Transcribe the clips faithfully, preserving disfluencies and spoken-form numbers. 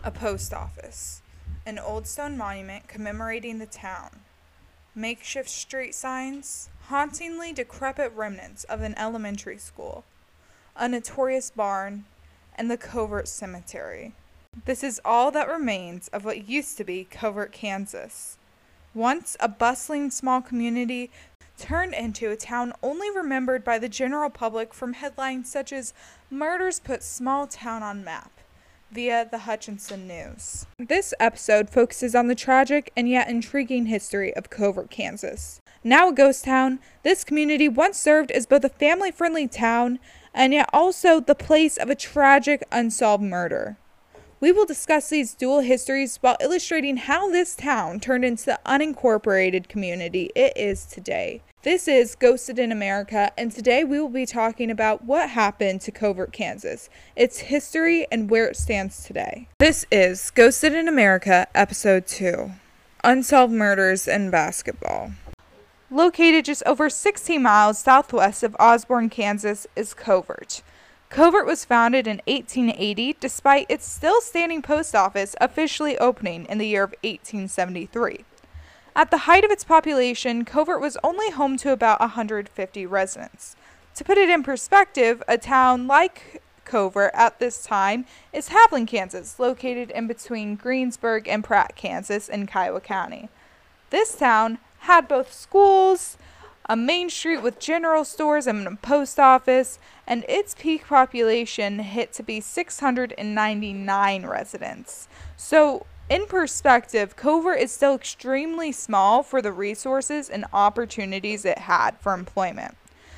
A post office, an old stone monument commemorating the town, makeshift street signs, hauntingly decrepit remnants of an elementary school, a notorious barn, and the Covert Cemetery. This is all that remains of what used to be Covert, Kansas. Once a bustling small community turned into a town only remembered by the general public from headlines such as "Murders Put Small Town on Map" via the Hutchinson News. This episode focuses on the tragic and yet intriguing history of Covert, Kansas. Now a ghost town, this community once served as both a family-friendly town and yet also the place of a tragic unsolved murder. We will discuss these dual histories while illustrating how this town turned into the unincorporated community it is today. This is Ghosted in America, and today we will be talking about what happened to Covert, Kansas, its history, and where it stands today. This is Ghosted in America, Episode two, Unsolved Murders in Basketball. Located just over sixteen miles southwest of Osborne, Kansas, is Covert. Covert was founded in eighteen eighty, despite its still standing post office officially opening in the year of eighteen seventy-three. At the height of its population, Covert was only home to about one hundred fifty residents. To put it in perspective, a town like Covert at this time is Haviland, Kansas, located in between Greensburg and Pratt, Kansas in Kiowa County. This town had both schools, a main street with general stores and a post office, and its peak population hit to be six hundred ninety-nine residents. So, in perspective, Covert is still extremely small for the resources and opportunities it had for employment.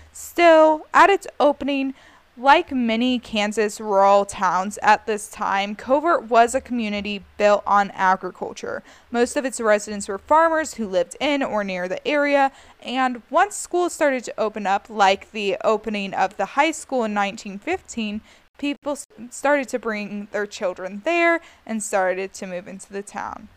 Still, at its opening, like many Kansas rural towns at this time, Covert was a community built on agriculture. Most of its residents were farmers who lived in or near the area, and once schools started to open up, like the opening of the high school in nineteen fifteen, people started to bring their children there and started to move into the town.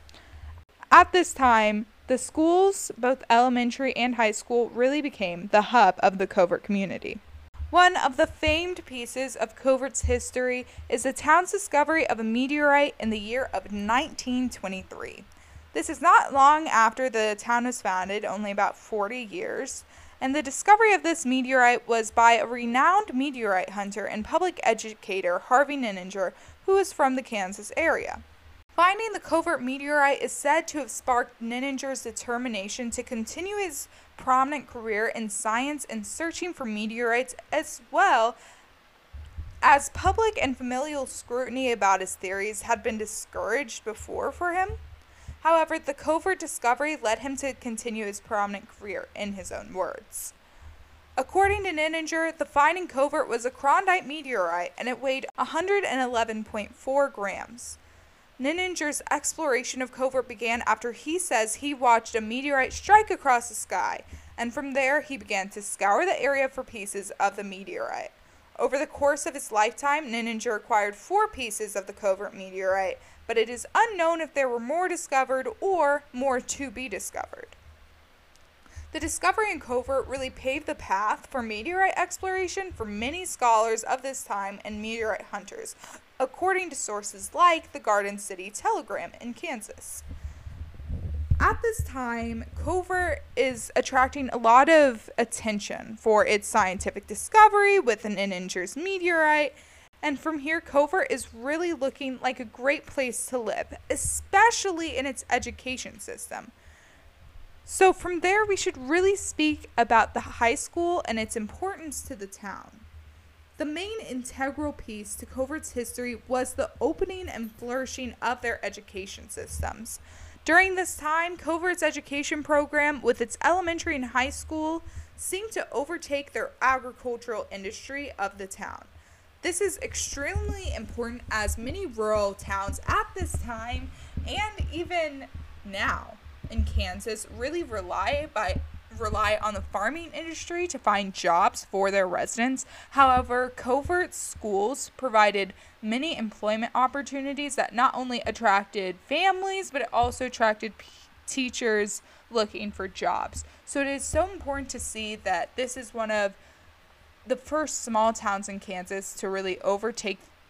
At this time, the schools, both elementary and high school, really became the hub of the Covert community. One of the famed pieces of Covert's history is the town's discovery of a meteorite in the year of nineteen twenty-three. This is not long after the town was founded, only about forty years, and the discovery of this meteorite was by a renowned meteorite hunter and public educator, Harvey Nininger, who is from the Kansas area. Finding the Covert meteorite is said to have sparked Nininger's determination to continue his prominent career in science and searching for meteorites, as well as public and familial scrutiny about his theories had been discouraged before for him. However, the Covert discovery led him to continue his prominent career, in his own words. According to Nininger, the find in Covert was a Klondike meteorite, and it weighed one hundred eleven point four grams. Nininger's exploration of Covert began after he says he watched a meteorite strike across the sky, and from there he began to scour the area for pieces of the meteorite. Over the course of his lifetime, Nininger acquired four pieces of the Covert meteorite, but it is unknown if there were more discovered or more to be discovered. The discovery in Covert really paved the path for meteorite exploration for many scholars of this time and meteorite hunters, according to sources like the Garden City Telegram in Kansas. At this time, Covert is attracting a lot of attention for its scientific discovery with an Nininger's meteorite, and from here, Covert is really looking like a great place to live, especially in its education system. So from there, we should really speak about the high school and its importance to the town. The main integral piece to Covert's history was the opening and flourishing of their education systems. During this time, Covert's education program, with its elementary and high school, seemed to overtake their agricultural industry of the town. This is extremely important as many rural towns at this time, and even now in Kansas, really rely by rely on the farming industry to find jobs for their residents. However, Covert schools provided many employment opportunities that not only attracted families, but it also attracted p- teachers looking for jobs. So it is so important to see that this is one of the first small towns in Kansas to really overtake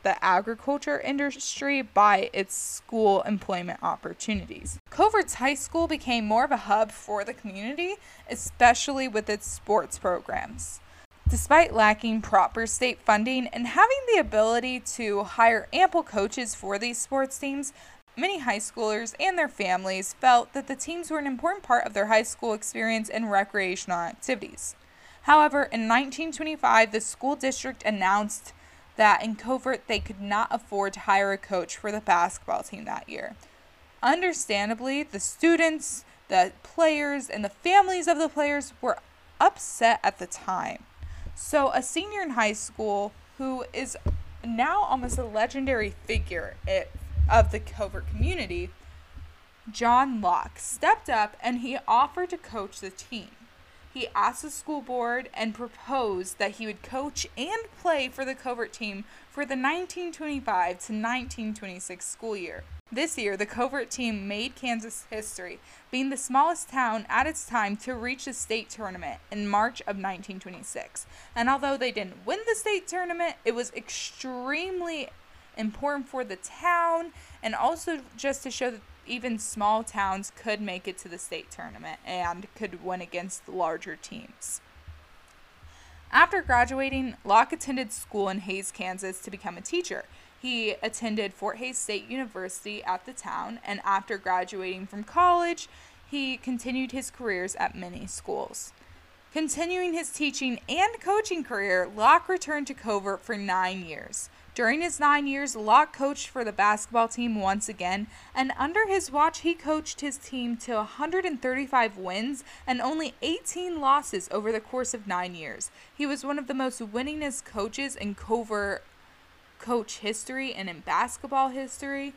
the agriculture industry by its school employment opportunities. Covert's high school became more of a hub for the community, especially with its sports programs. Despite lacking proper state funding and having the ability to hire ample coaches for these sports teams, many high schoolers and their families felt that the teams were an important part of their high school experience and recreational activities. However, in nineteen twenty-five, the school district announced that in Covert they could not afford to hire a coach for the basketball team that year. Understandably, the students, the players, and the families of the players were upset at the time. So a senior in high school who is now almost a legendary figure of the Covert community, John Locke, stepped up and he offered to coach the team. He asked the school board and proposed that he would coach and play for the Covert team for the nineteen twenty-five to nineteen twenty-six school year. This year, the Covert team made Kansas history, being the smallest town at its time to reach the state tournament in March of nineteen twenty-six. And although they didn't win the state tournament, it was extremely important for the town and also just to show that even small towns could make it to the state tournament and could win against larger teams. After graduating, Locke attended school in Hays, Kansas to become a teacher. He attended Fort Hays State University at the town, and after graduating from college, he continued his careers at many schools. Continuing his teaching and coaching career, Locke returned to Covert for nine years. During his nine years, Locke coached for the basketball team once again, and under his watch, he coached his team to one hundred thirty-five wins and only eighteen losses over the course of nine years. He was one of the most winningest coaches in Covert coach history and in basketball history.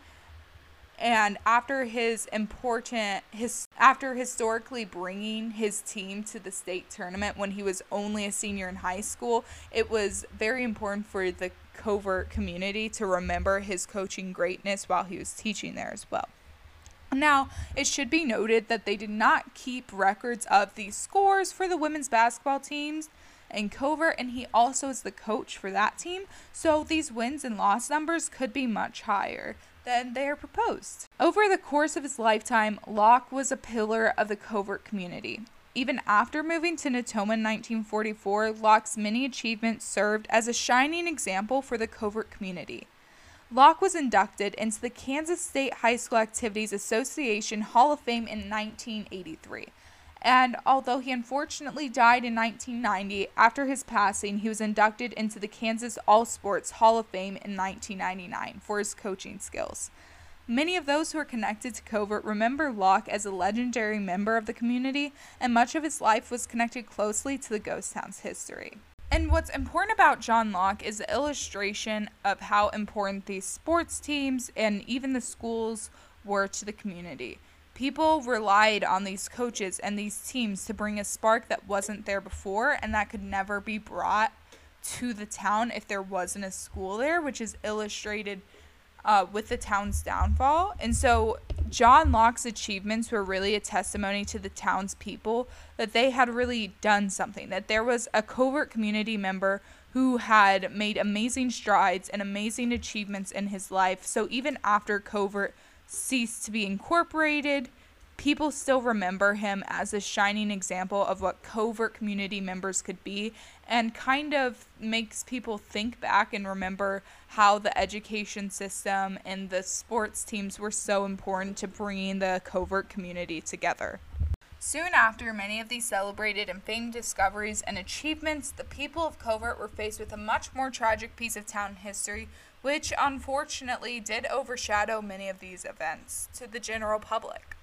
And after his important his after historically bringing his team to the state tournament when he was only a senior in high school, it was very important for the Covert community to remember his coaching greatness while he was teaching there as well. Now, it should be noted that they did not keep records of these scores for the women's basketball teams in Covert, and he also is the coach for that team, so these wins and loss numbers could be much higher than they are proposed. Over the course of his lifetime, Locke was a pillar of the Covert community. Even after moving to Natoma in nineteen forty-four, Locke's many achievements served as a shining example for the Covert community. Locke was inducted into the Kansas State High School Activities Association Hall of Fame in nineteen eighty-three. And although he unfortunately died in nineteen ninety, after his passing, he was inducted into the Kansas All Sports Hall of Fame in nineteen ninety-nine for his coaching skills. Many of those who are connected to Covert remember Locke as a legendary member of the community, and much of his life was connected closely to the ghost town's history. And what's important about John Locke is the illustration of how important these sports teams and even the schools were to the community. People relied on these coaches and these teams to bring a spark that wasn't there before and that could never be brought to the town if there wasn't a school there, which is illustrated uh, with the town's downfall. And so John Locke's achievements were really a testimony to the town's people that they had really done something, that there was a Covert community member who had made amazing strides and amazing achievements in his life. So even after Covert ceased to be incorporated, people still remember him as a shining example of what Covert community members could be, and kind of makes people think back and remember how the education system and the sports teams were so important to bringing the Covert community together. Soon after many of these celebrated and famed discoveries and achievements, the people of Covert were faced with a much more tragic piece of town history, which unfortunately did overshadow many of these events to the general public.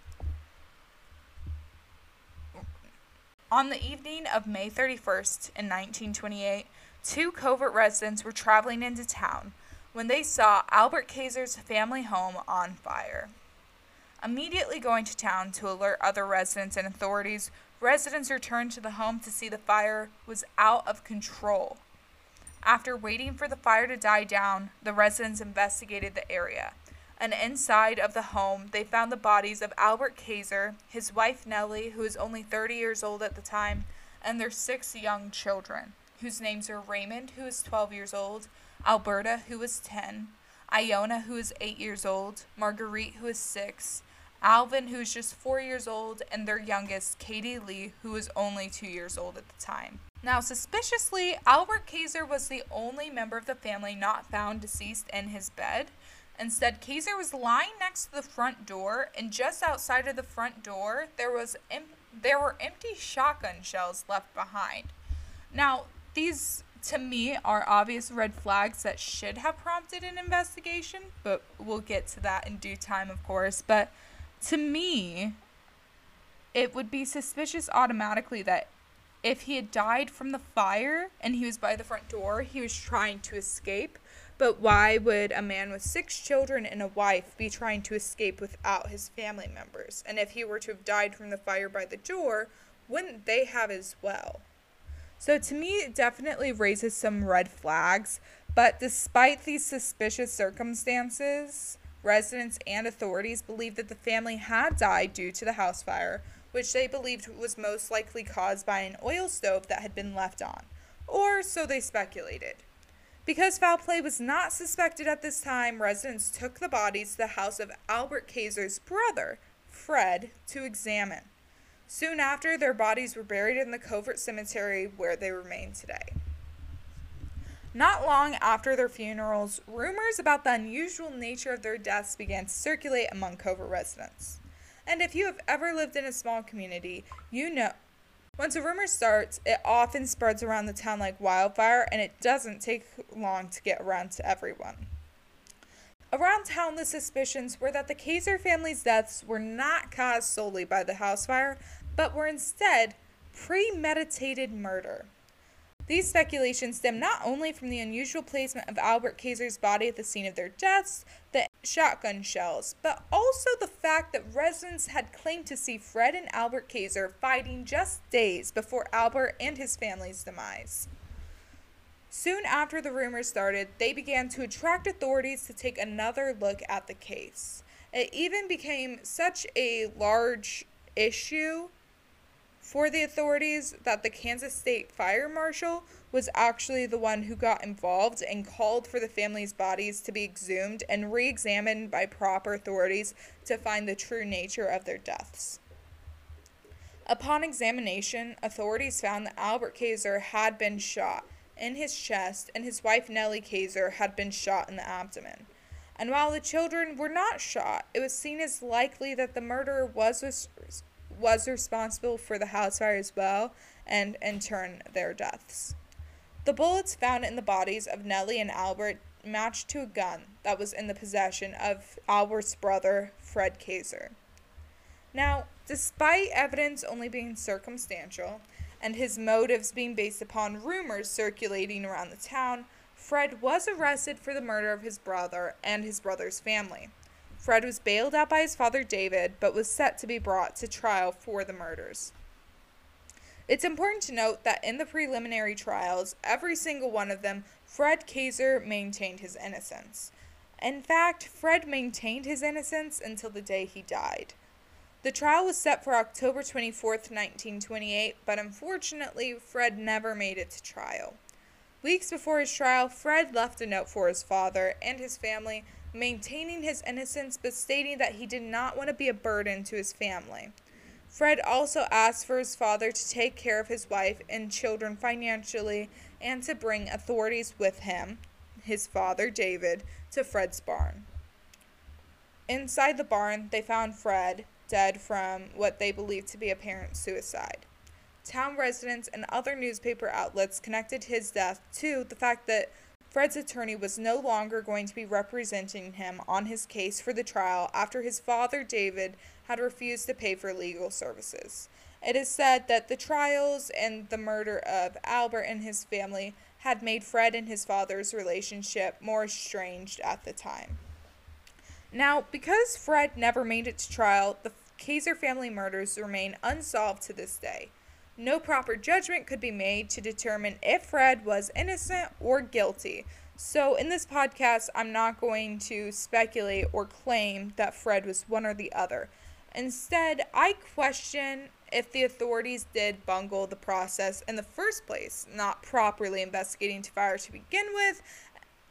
On the evening of May thirty-first in nineteen twenty-eight, two Covert residents were traveling into town when they saw Albert Kaiser's family home on fire. Immediately going to town to alert other residents and authorities, residents returned to the home to see the fire was out of control. After waiting for the fire to die down, the residents investigated the area. And inside of the home, they found the bodies of Albert Kaiser, his wife Nellie, who was only thirty years old at the time, and their six young children, whose names are Raymond, who is twelve years old, Alberta, who was ten, Iona, who is eight years old, Marguerite, who is six, Alvin, who is just four years old, and their youngest, Katie Lee, who was only two years old at the time. Now, suspiciously, Albert Kayser was the only member of the family not found deceased in his bed. Instead, Kayser was lying next to the front door, and just outside of the front door, there was em- there were empty shotgun shells left behind. Now, these, to me, are obvious red flags that should have prompted an investigation, but we'll get to that in due time, of course. But to me, it would be suspicious automatically that if he had died from the fire and he was by the front door, he was trying to escape. But why would a man with six children and a wife be trying to escape without his family members? And if he were to have died from the fire by the door, wouldn't they have as well? So to me, it definitely raises some red flags. But despite these suspicious circumstances, residents and authorities believed that the family had died due to the house fire, which they believed was most likely caused by an oil stove that had been left on. Or so they speculated. Because foul play was not suspected at this time, residents took the bodies to the house of Albert Kayser's brother, Fred, to examine. Soon after, their bodies were buried in the Covert Cemetery where they remain today. Not long after their funerals, rumors about the unusual nature of their deaths began to circulate among Covert residents. And if you have ever lived in a small community, you know once a rumor starts, it often spreads around the town like wildfire, and it doesn't take long to get around to everyone. Around town, the suspicions were that the Kayser family's deaths were not caused solely by the house fire, but were instead premeditated murder. These speculations stem not only from the unusual placement of Albert Kayser's body at the scene of their deaths, the shotgun shells, but also the fact that residents had claimed to see Fred and Albert Kayser fighting just days before Albert and his family's demise. Soon after the rumors started, they began to attract authorities to take another look at the case. It even became such a large issue for the authorities that the Kansas State Fire Marshal was actually the one who got involved and called for the family's bodies to be exhumed and re-examined by proper authorities to find the true nature of their deaths. Upon examination, authorities found that Albert Kayser had been shot in his chest and his wife Nellie Kayser had been shot in the abdomen. And while the children were not shot, it was seen as likely that the murderer was res- was responsible for the house fire as well, and in turn their deaths. The bullets found in the bodies of Nellie and Albert matched to a gun that was in the possession of Albert's brother, Fred Kayser. Now, despite evidence only being circumstantial, and his motives being based upon rumors circulating around the town, Fred was arrested for the murder of his brother and his brother's family. Fred was bailed out by his father David, but was set to be brought to trial for the murders. It's important to note that in the preliminary trials, every single one of them, Fred Kayser maintained his innocence. In fact, Fred maintained his innocence until the day he died. The trial was set for October twenty-fourth, nineteen twenty-eight, but unfortunately, Fred never made it to trial. Weeks before his trial, Fred left a note for his father and his family, maintaining his innocence but stating that he did not want to be a burden to his family. Fred also asked for his father to take care of his wife and children financially and to bring authorities with him, his father David, to Fred's barn. Inside the barn, they found Fred dead from what they believed to be apparent suicide. Town residents and other newspaper outlets connected his death to the fact that Fred's attorney was no longer going to be representing him on his case for the trial after his father, David, had refused to pay for legal services. It is said that the trials and the murder of Albert and his family had made Fred and his father's relationship more estranged at the time. Now, because Fred never made it to trial, the Kayser family murders remain unsolved to this day. No proper judgment could be made to determine if Fred was innocent or guilty. So in this podcast, I'm not going to speculate or claim that Fred was one or the other. Instead, I question if the authorities did bungle the process in the first place, not properly investigating the fire to begin with,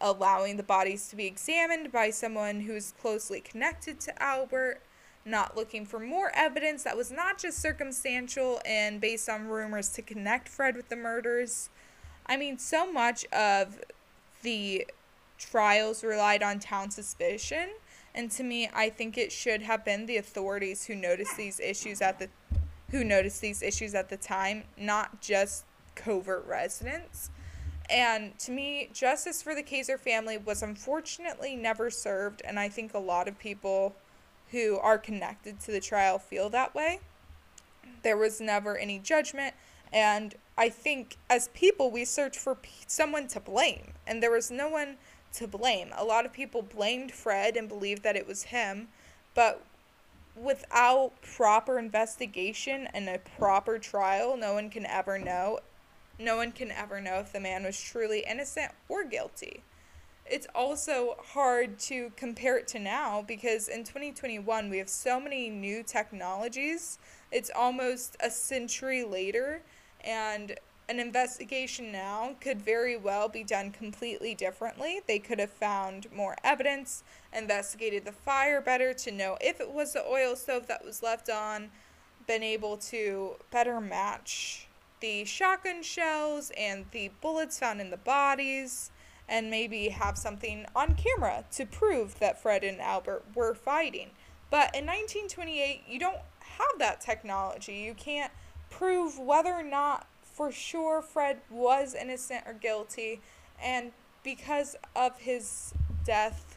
allowing the bodies to be examined by someone who is closely connected to Albert, not looking for more evidence that was not just circumstantial and based on rumors to connect Fred with the murders. I mean, so much of the trials relied on town suspicion, and to me, I think it should have been the authorities who noticed these issues at the who noticed these issues at the time, not just covert residents. And to me, justice for the Kayser family was unfortunately never served, and I think a lot of people who are connected to the trial feel that way. There was never any judgment, and I think as people, we search for p- someone to blame, and there was no one to blame. A lot of people blamed Fred and believed that it was him, but without proper investigation and a proper trial, no one can ever know. No one can ever know if the man was truly innocent or guilty. It's also hard to compare it to now because in twenty twenty-one we have so many new technologies. It's almost a century later, and an investigation now could very well be done completely differently. They could have found more evidence, investigated the fire better to know if it was the oil stove that was left on, been able to better match the shotgun shells and the bullets found in the bodies, and maybe have something on camera to prove that Fred and Albert were fighting. But in nineteen twenty-eight, you don't have that technology. You can't prove whether or not for sure Fred was innocent or guilty, and because of his death,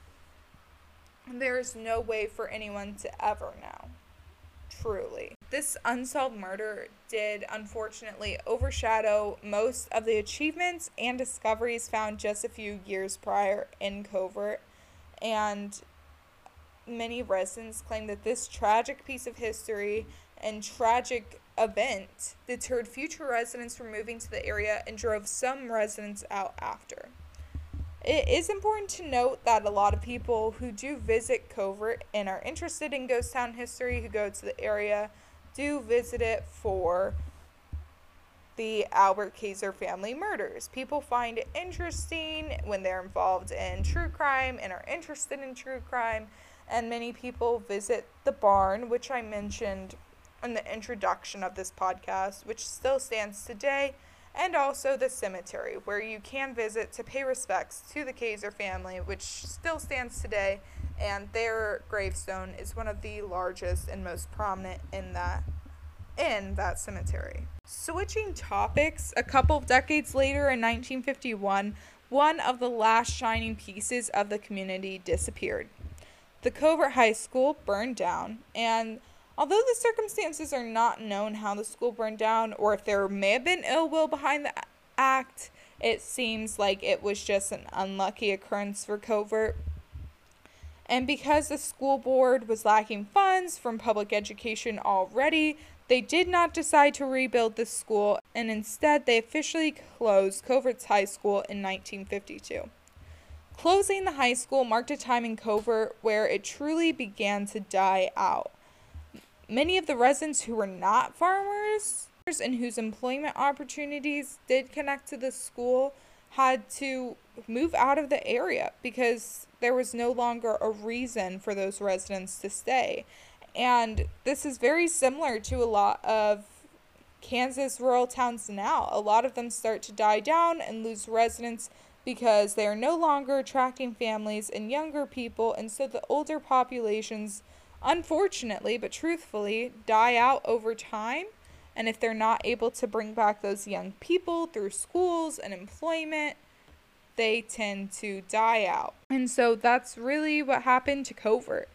there is no way for anyone to ever know. Truly. This unsolved murder did unfortunately overshadow most of the achievements and discoveries found just a few years prior in Covert, and many residents claim that this tragic piece of history and tragic event deterred future residents from moving to the area and drove some residents out after. It is important to note that a lot of people who do visit Covert and are interested in ghost town history, who go to the area, do visit it for the Albert Kayser family murders. People find it interesting when they're involved in true crime and are interested in true crime, and many people visit the barn, which I mentioned in the introduction of this podcast, which still stands today, and also the cemetery, where you can visit to pay respects to the Kayser family, which still stands today, and their gravestone is one of the largest and most prominent in that in that cemetery. Switching topics, a couple of decades later in nineteen fifty-one, one of the last shining pieces of the community disappeared. The Covert High School burned down, and although the circumstances are not known how the school burned down or if there may have been ill will behind the act, it seems like it was just an unlucky occurrence for Covert. And because the school board was lacking funds from public education already, they did not decide to rebuild the school, and instead they officially closed Covert's high school in nineteen fifty-two. Closing the high school marked a time in Covert where it truly began to die out. Many of the residents who were not farmers and whose employment opportunities did connect to the school had to move out of the area because there was no longer a reason for those residents to stay. And this is very similar to a lot of Kansas rural towns now. A lot of them start to die down and lose residents because they are no longer attracting families and younger people, and so the older populations, unfortunately, but truthfully, die out over time. And if they're not able to bring back those young people through schools and employment, they tend to die out. And so that's really what happened to Covert.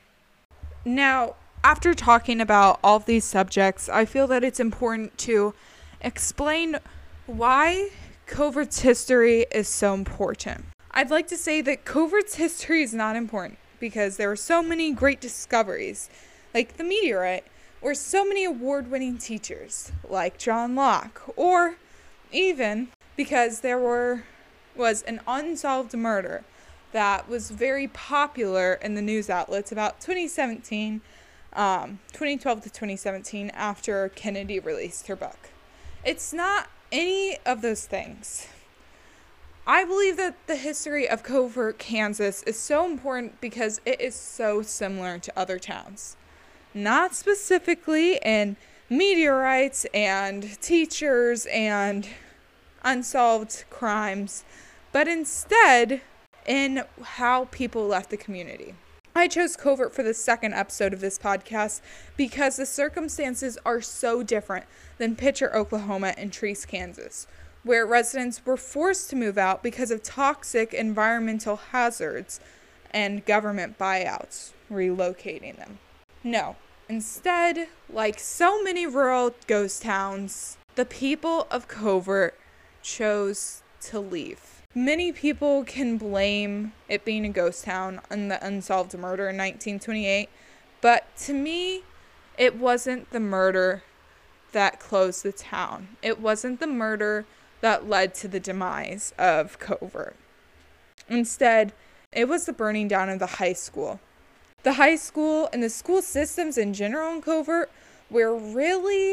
Now, after talking about all of these subjects, I feel that it's important to explain why Covert's history is so important. I'd like to say that Covert's history is not important because there were so many great discoveries, like the meteorite, or so many award-winning teachers, like John Locke, or even because there were was an unsolved murder that was very popular in the news outlets about twenty seventeen, um, twenty twelve to twenty seventeen, after Kennedy released her book. It's not any of those things. I believe that the history of Covert, Kansas is so important because it is so similar to other towns. Not specifically in meteorites and teachers and unsolved crimes, but instead in how people left the community. I chose Covert for the second episode of this podcast because the circumstances are so different than Pitcher, Oklahoma and Treese, Kansas, where residents were forced to move out because of toxic environmental hazards and government buyouts relocating them. No, instead, like so many rural ghost towns, the people of Covert chose to leave. Many people can blame it being a ghost town on the unsolved murder in nineteen twenty-eight, but to me, it wasn't the murder that closed the town. It wasn't the murder that led to the demise of Covert. Instead, it was the burning down of the high school. The high school and the school systems in general in Covert were really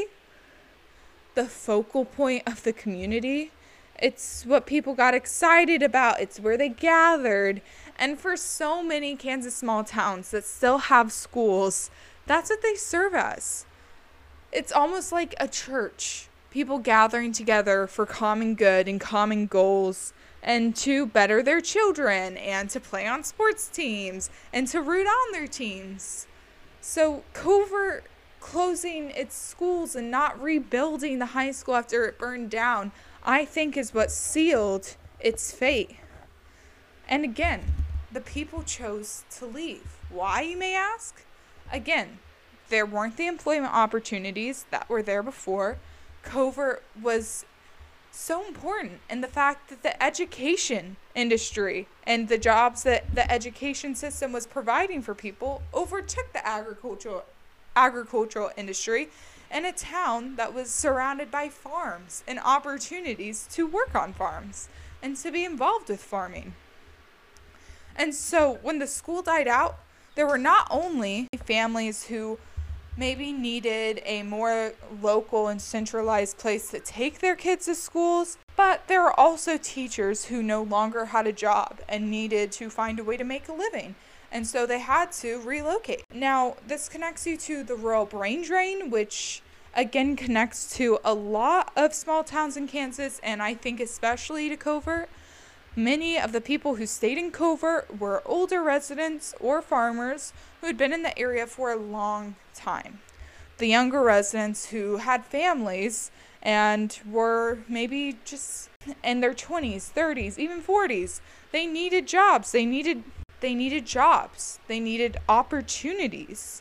the focal point of the community. It's what people got excited about. It's where they gathered. And for so many Kansas small towns that still have schools, that's what they serve as. It's almost like a church. People gathering together for common good and common goals and to better their children and to play on sports teams and to root on their teams. So Covert closing its schools and not rebuilding the high school after it burned down, I think is what sealed its fate. And again, the people chose to leave. Why, you may ask? Again, there weren't the employment opportunities that were there before. Covert was so important in the fact that the education industry and the jobs that the education system was providing for people overtook the agricultural agricultural industry in a town that was surrounded by farms and opportunities to work on farms and to be involved with farming. And so when the school died out, there were not only families who maybe needed a more local and centralized place to take their kids to schools, but there were also teachers who no longer had a job and needed to find a way to make a living. And so they had to relocate. Now, this connects you to the rural brain drain, which again connects to a lot of small towns in Kansas, and I think especially to Covert. Many of the people who stayed in Covert were older residents or farmers who had been in the area for a long time. The younger residents who had families and were maybe just in their twenties, thirties, even forties, they needed jobs. They needed They needed jobs. They needed opportunities.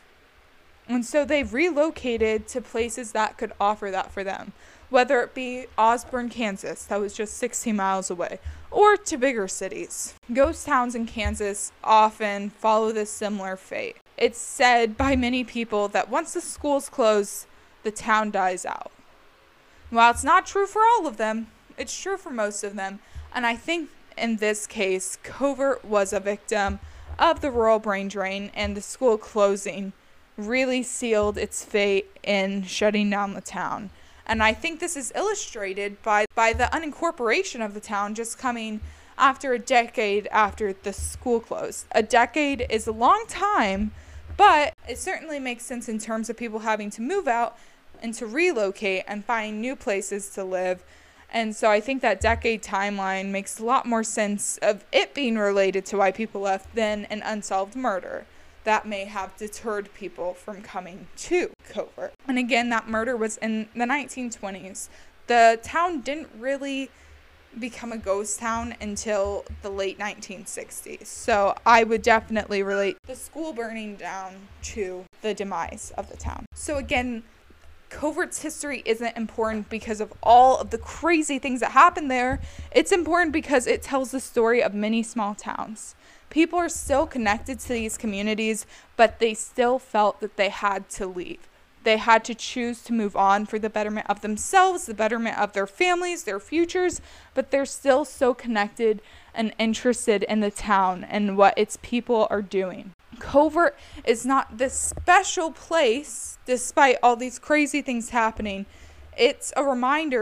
And so they relocated to places that could offer that for them, whether it be Osborne, Kansas, that was just sixteen miles away, or to bigger cities. Ghost towns in Kansas often follow this similar fate. It's said by many people that once the schools close, the town dies out. While it's not true for all of them, it's true for most of them, and I think in this case, Covert was a victim of the rural brain drain, and the school closing really sealed its fate in shutting down the town. And I think this is illustrated by, by the unincorporation of the town just coming after a decade after the school closed. A decade is a long time, but it certainly makes sense in terms of people having to move out and to relocate and find new places to live. And so I think that decade timeline makes a lot more sense of it being related to why people left than an unsolved murder that may have deterred people from coming to Covert. And again, that murder was in the nineteen twenties. The town didn't really become a ghost town until the late nineteen sixties. So I would definitely relate the school burning down to the demise of the town. So again, Covert's history isn't important because of all of the crazy things that happened there. It's important because it tells the story of many small towns. People are still connected to these communities, but they still felt that they had to leave. They had to choose to move on for the betterment of themselves, the betterment of their families, their futures, but they're still so connected and interested in the town and what its people are doing. Covert is not this special place, despite all these crazy things happening. It's a reminder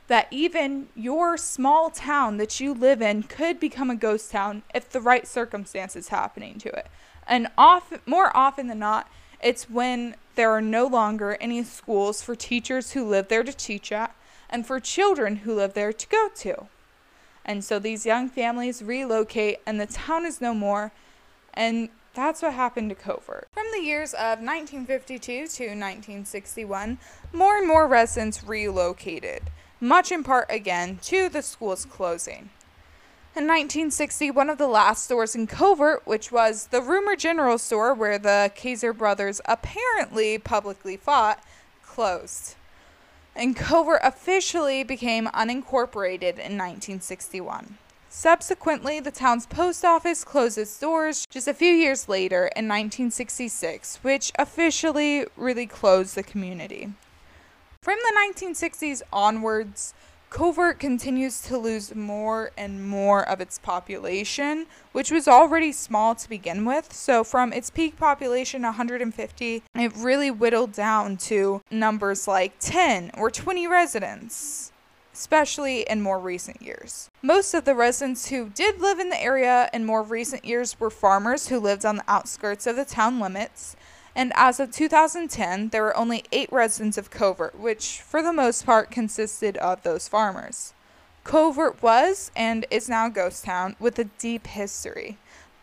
that even your small town that you live in could become a ghost town if the right circumstances happening to it. And often, more often than not, it's when there are no longer any schools for teachers who live there to teach at and for children who live there to go to. And so these young families relocate and the town is no more. And that's what happened to Covert. From the years of nineteen fifty-two to nineteen sixty-one, more and more residents relocated, much in part again to the school's closing. In nineteen sixty, one of the last stores in Covert, which was the Rumor General store where the Kaiser brothers apparently publicly fought, closed. And Covert officially became unincorporated in nineteen sixty-one. Subsequently, the town's post office closed its doors just a few years later in nineteen sixty-six, which officially really closed the community. From the nineteen sixties onwards, Covert continues to lose more and more of its population, which was already small to begin with. So from its peak population, one hundred fifty, it really whittled down to numbers like ten or twenty residents, especially in more recent years. Most of the residents who did live in the area in more recent years were farmers who lived on the outskirts of the town limits. And as of two thousand ten, there were only eight residents of Covert, which for the most part consisted of those farmers. Covert was and is now a ghost town with a deep history.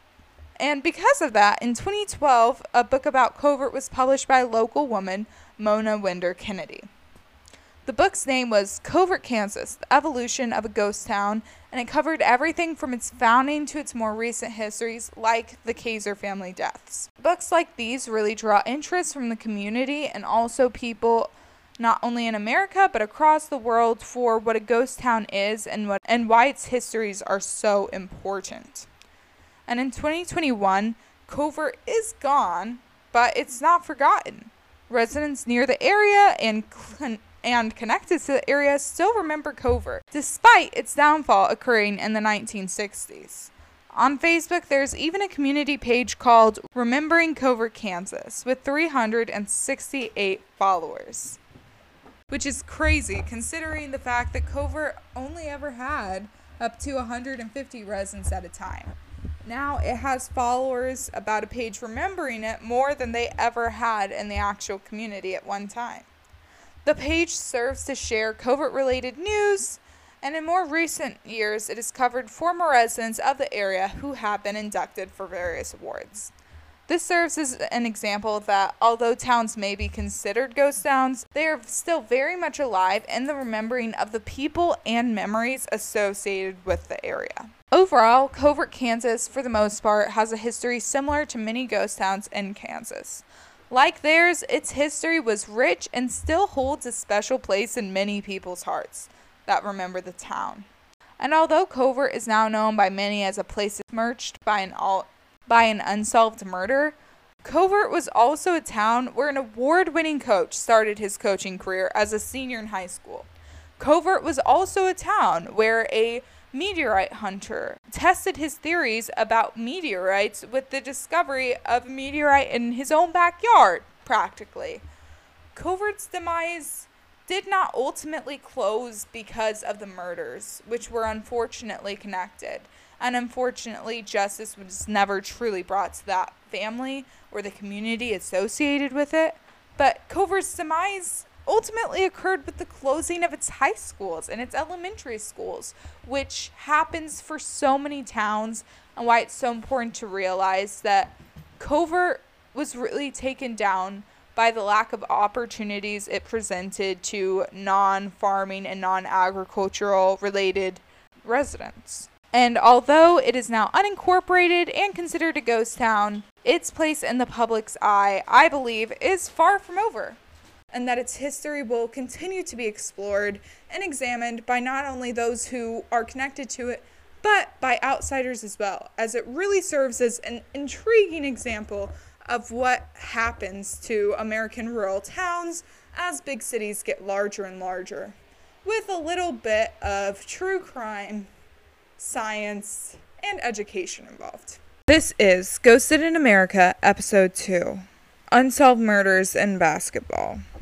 And because of that, in twenty twelve, a book about Covert was published by a local woman, Mona Winder Kennedy. The book's name was Covert, Kansas, The Evolution of a Ghost Town, and it covered everything from its founding to its more recent histories, like the Kaiser family deaths. Books like these really draw interest from the community and also people not only in America but across the world for what a ghost town is and what and why its histories are so important. And in twenty twenty-one, Covert is gone, but it's not forgotten. Residents near the area and cl- and connected to the area still remember Covert, despite its downfall occurring in the nineteen sixties. On Facebook, there's even a community page called Remembering Covert, Kansas, with three hundred sixty-eight followers. Which is crazy, considering the fact that Covert only ever had up to one hundred fifty residents at a time. Now it has followers about a page remembering it more than they ever had in the actual community at one time. The page serves to share Covert-related news, and in more recent years, it has covered former residents of the area who have been inducted for various awards. This serves as an example that although towns may be considered ghost towns, they are still very much alive in the remembering of the people and memories associated with the area. Overall, Covert, Kansas, for the most part, has a history similar to many ghost towns in Kansas. Like theirs, its history was rich and still holds a special place in many people's hearts that remember the town. And although Covert is now known by many as a place smirched by an, all, by an unsolved murder, Covert was also a town where an award-winning coach started his coaching career as a senior in high school. Covert was also a town where a meteorite hunter tested his theories about meteorites with the discovery of a meteorite in his own backyard, practically. Covert's demise did not ultimately close because of the murders, which were unfortunately connected. And unfortunately, justice was never truly brought to that family or the community associated with it. But Covert's demise ultimately occurred with the closing of its high schools and its elementary schools, which happens for so many towns, and why it's so important to realize that Covert was really taken down by the lack of opportunities it presented to non-farming and non-agricultural related residents. And although it is now unincorporated and considered a ghost town, its place in the public's eye, I believe, is far from over, and that its history will continue to be explored and examined by not only those who are connected to it, but by outsiders as well, as it really serves as an intriguing example of what happens to American rural towns as big cities get larger and larger, with a little bit of true crime, science, and education involved. This is Ghosted in America, Episode two, Unsolved Murders in Basketball.